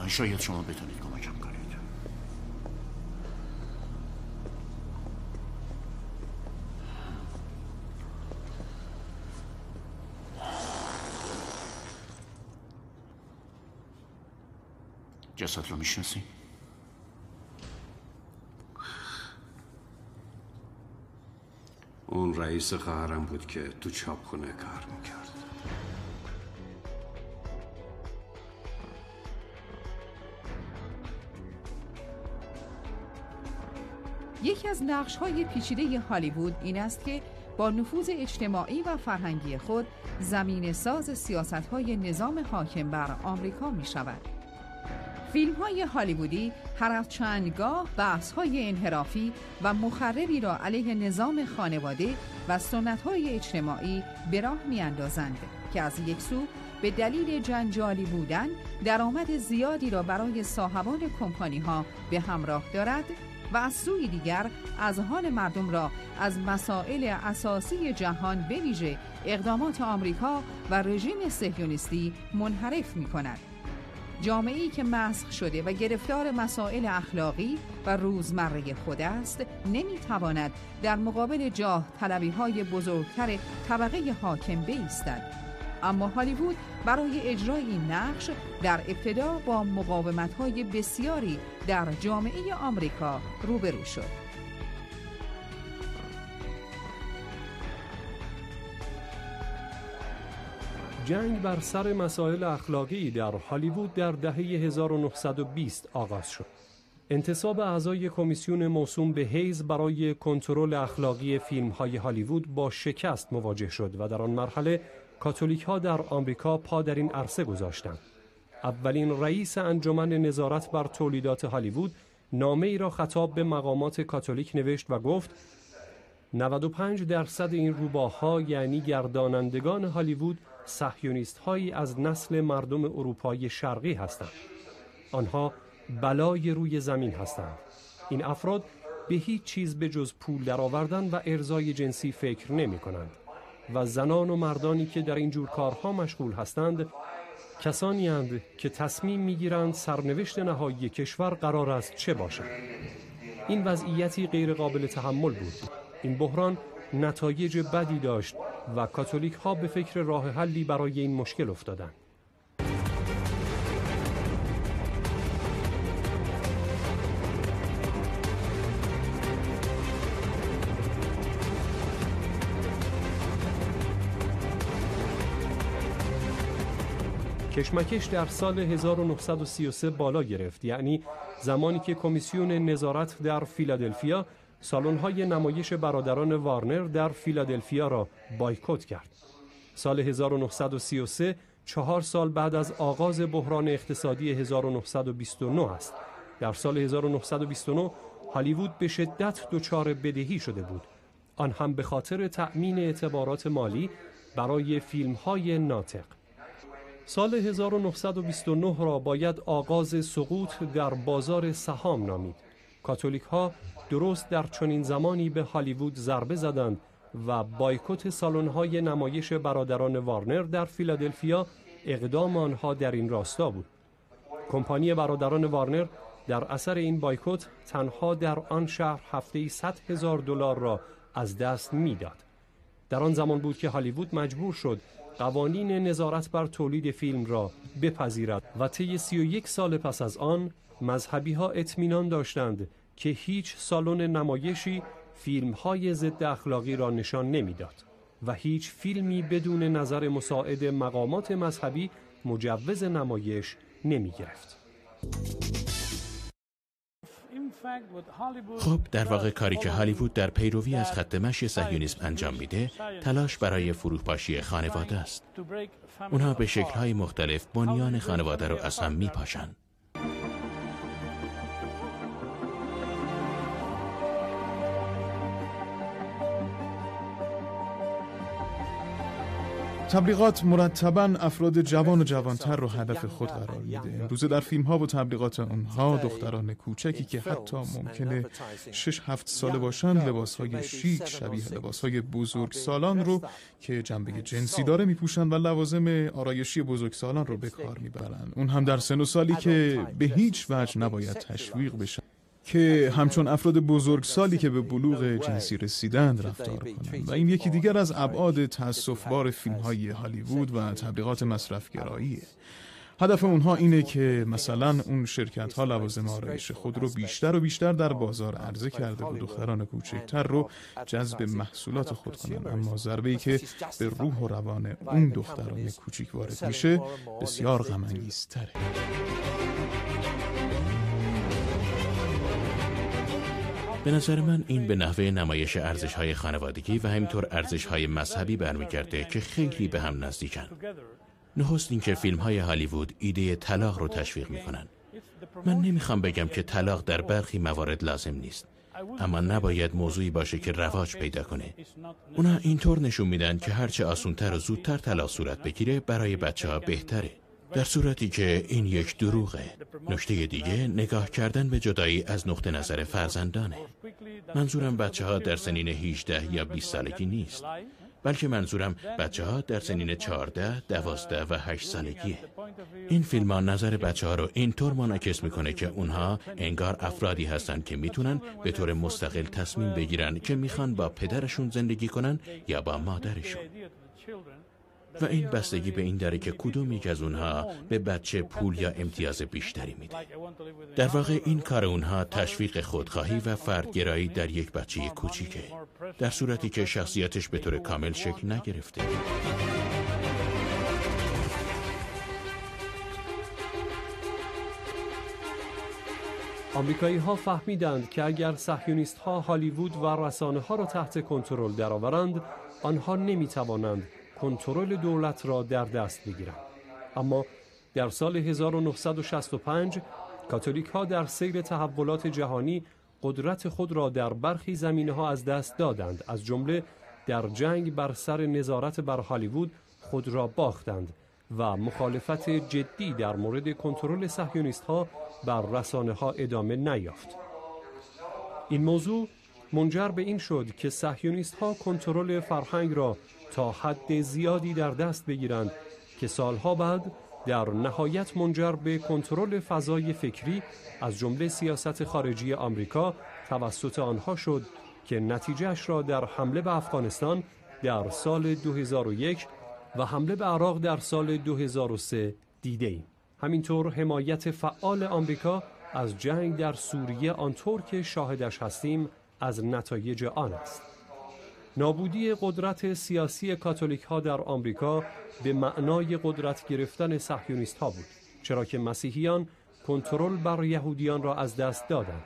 شاید شما بتونید کمکم کنید. جسد رو میشناسی؟ اون رئیس قهرم بود که تو چاپخونه کار میکرد. یکی از نقش‌های پیچیده هالیوود این است که با نفوذ اجتماعی و فرهنگی خود زمین ساز سیاست‌های نظام حاکم بر آمریکا می‌شود. فیلم‌های هالیوودی هر از چندگاه بحث‌های انحرافی و مخربی را علیه نظام خانواده و سنت‌های اجتماعی به راه می‌اندازند که از یک سو به دلیل جنجالی بودن درآمد زیادی را برای صاحبان کمپانی‌ها به همراه دارد و از سوی دیگر اذهان مردم را از مسائل اساسی جهان به ویژه اقدامات آمریکا و رژیم صهیونیستی منحرف می‌کند. جامعه‌ای که مسخ شده و گرفتار مسائل اخلاقی و روزمره خود است نمی‌تواند در مقابل جاه طلبی‌های بزرگتر طبقه حاکم بایستد. اما هالیوود برای اجرای این نقش در ابتدا با مقاومت‌های بسیاری در جامعه آمریکا روبرو شد. جنگ بر سر مسائل اخلاقی در هالیوود در دهه 1920 آغاز شد. انتصاب اعضای کمیسیون موسوم به هیز برای کنترل اخلاقی فیلم‌های هالیوود با شکست مواجه شد و در آن مرحله کاتولیک‌ها در آمریکا پا در این عرصه گذاشتند. اولین رئیس انجمن نظارت بر تولیدات هالیوود نامه‌ای را خطاب به مقامات کاتولیک نوشت و گفت 95% این روباه‌ها یعنی گردانندگان هالیوود صهیونیست‌هایی از نسل مردم اروپای شرقی هستند. آنها بلای روی زمین هستند. این افراد به هیچ چیز به جز پول درآوردن و ارضای جنسی فکر نمی‌کنند و زنان و مردانی که در این جور کارها مشغول هستند کسانی اند که تصمیم می‌گیرند سرنوشت نهایی کشور قرار است چه باشد. این وضعیتی غیر قابل تحمل بود. این بحران نتایج بدی داشت و کاتولیک ها به فکر راه حلی برای این مشکل افتادند. کشمکش در سال 1933 بالا گرفت، یعنی زمانی که کمیسیون نظارت در فیلادلفیا سالن‌های نمایش برادران وارنر در فیلادلفیا را بایکوت کرد. سال 1933 4 سال بعد از آغاز بحران اقتصادی 1929 است. در سال 1929 هالیوود به شدت دچار بدهی شده بود، آن هم به خاطر تأمین اعتبارات مالی برای فیلم‌های ناطق. سال 1929 را باید آغاز سقوط در بازار سهام نامید. کاتولیک ها درست در چنین زمانی به هالیوود ضربه زدند و بایکوت سالن‌های نمایش برادران وارنر در فیلادلفیا اقدام آنها در این راستا بود. کمپانی برادران وارنر در اثر این بایکوت تنها در آن شهر هفته‌ای $100,000 را از دست می‌داد. در آن زمان بود که هالیوود مجبور شد قوانین نظارت بر تولید فیلم را بپذیرد و طی 31 سال پس از آن مذهبی‌ها اطمینان داشتند که هیچ سالن نمایشی فیلم‌های ضد اخلاقی را نشان نمی‌داد و هیچ فیلمی بدون نظر مساعد مقامات مذهبی مجوز نمایش نمی‌گرفت. خب در واقع کاری که هالیوود در پیروی از خط مشی صهیونیسم انجام میده تلاش برای فروپاشی خانواده است. اونها به شکل‌های مختلف بنیان خانواده رو از هم میپاشن. تبلیغات مرتباً افراد جوان و جوانتر رو هدف خود قرار میده. امروزه در فیلم‌ها و تبلیغات اونها دختران کوچکی که حتی ممکنه 6-7 ساله باشن لباس‌های شیک شبیه لباس‌های بزرگسالان رو که جنبه جنسی داره میپوشن و لوازم آرایشی بزرگسالان رو به کار میبرن. اون هم در سن و سالی که به هیچ وجه نباید تشویق بشن که همچون افراد بزرگسالی که به بلوغ جنسی رسیدند رفتار کنند. و این یکی دیگر از ابعاد تأسف‌بار فیلم‌های هالیوود و تبلیغات مصرف‌گراییه. هدف اونها اینه که مثلا اون شرکت‌ها لوازم آرایش خود رو بیشتر و بیشتر در بازار عرضه کرده و دختران کوچکتر رو جذب محصولات خود کنند، اما ضربه‌ای که به روح و روان اون دختران کوچیک وارد میشه بسیار غم‌انگیزتره. به نظر من این به نحوه نمایش ارزش‌های خانوادگی و همینطور ارزش‌های مذهبی برمیگرده که خیلی به هم نزدیکن. نخست این که فیلم‌های هالیوود ایده طلاق رو تشویق می‌کنن. من نمیخوام بگم که طلاق در برخی موارد لازم نیست، اما نباید موضوعی باشه که رواج پیدا کنه. اونا اینطور نشون میدن که هرچه آسان‌تر و زودتر طلاق صورت بگیره برای بچه‌ها بهتره، در صورتی که این یک دروغه. نکته دیگه نگاه کردن به جدایی از نقطه نظر فرزندانه. منظورم بچه‌ها در سنین 18 یا 20 سالگی نیست، بلکه منظورم بچه‌ها در سنین 14، 12 و 8 سالگیه. این فیلم ها نظر بچه‌ها رو اینطور منعکس میکنه که اونها انگار افرادی هستن که میتونن به طور مستقل تصمیم بگیرن که میخوان با پدرشون زندگی کنن یا با مادرشون. و این بستگی به این داره که کدوم یک از اونها به بچه پول یا امتیاز بیشتری میده. در واقع این کار اونها تشویق خودخواهی و فردگرایی در یک بچه کوچیکه، در صورتی که شخصیتش به طور کامل شکل نگرفته. آمریکایی ها فهمیدند که اگر صهیونیست ها هالیوود و رسانه ها را تحت کنترل درآورند، آنها نمی توانند کنترل دولت را در دست بگیرند. اما در سال 1965 کاتولیک ها در سیر تحولات جهانی قدرت خود را در برخی زمینه‌ها از دست دادند، از جمله در جنگ بر سر نظارت بر هالیوود خود را باختند و مخالفت جدی در مورد کنترل صهیونیست‌ها بر رسانه‌ها ادامه نیافت. این موضوع منجر به این شد که صهیونیست‌ها کنترل فرهنگ را تا حد زیادی در دست بگیرند که سالها بعد در نهایت منجر به کنترل فضای فکری از جمله سیاست خارجی آمریکا توسط آنها شد که نتیجهش را در حمله به افغانستان در سال 2001 و حمله به عراق در سال 2003 دیده‌ایم. همینطور حمایت فعال آمریکا از جنگ در سوریه آنطور که شاهدش هستیم از نتایج آن است. نابودی قدرت سیاسی کاتولیک ها در آمریکا به معنای قدرت گرفتن صهیونیست ها بود، چرا که مسیحیان کنترل بر یهودیان را از دست دادند.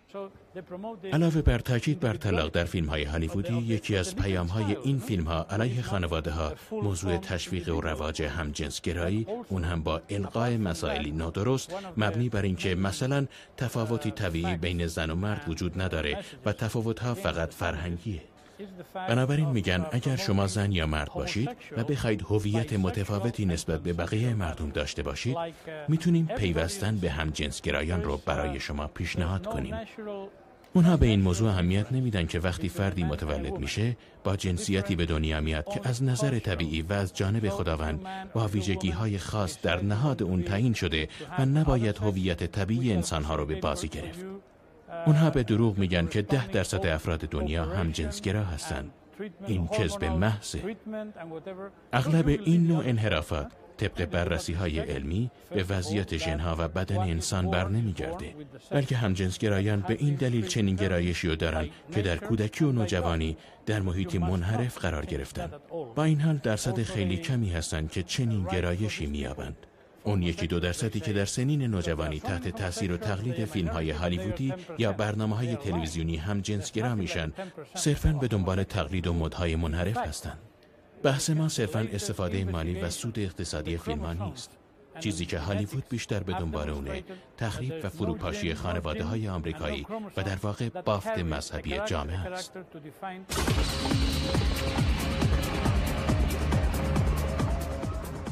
علاوه بر تاکید بر طلاق در فیلم های هالیوودی، یکی از پیام های این فیلم ها علیه خانواده ها موضوع تشویق و رواج همجنسگرایی، اون هم با القای مسائلی نادرست مبنی بر اینکه مثلا تفاوتی طبیعی بین زن و مرد وجود نداره و تفاوت ها فقط فرهنگیه. بنابراین میگن اگر شما زن یا مرد باشید و بخواید هویت متفاوتی نسبت به بقیه مردم داشته باشید، میتونیم پیوستن به همجنسگرایان رو برای شما پیشنهاد کنیم. اونها به این موضوع اهمیت نمیدن که وقتی فردی متولد میشه با جنسیتی به دنیا میاد که از نظر طبیعی و از جانب خداوند با ویژگی‌های خاص در نهاد اون تعیین شده و نباید هویت طبیعی انسانها رو به بازی گرفت. اونها به دروغ میگن که 10% افراد دنیا هم جنسگرا هستند. این کذب محضه. اغلب این نوع انحرافات طبق بررسی‌های علمی به وضعیت ژن‌ها و بدن انسان بر نمیگرده، بلکه همجنسگرایان به این دلیل چنین گرایشی رو دارن که در کودکی و نوجوانی در محیطی منحرف قرار گرفتن. با این حال درصد خیلی کمی هستند که چنین گرایشی میابند. اون 1-2% که در سنین نوجوانی تحت تاثیر و تقلید فیلم‌های هالیوودی یا برنامه‌های تلویزیونی هم جنسگرا میشن، صرفاً به دنبال تقلید و مدهای منحرف هستند. بحث ما صرفاً استفاده مالی و سود اقتصادی فیلم‌ها نیست. چیزی که هالیوود بیشتر به دنبال اونه تخریب و فروپاشی خانواده‌های آمریکایی و در واقع بافت مذهبی جامعه است.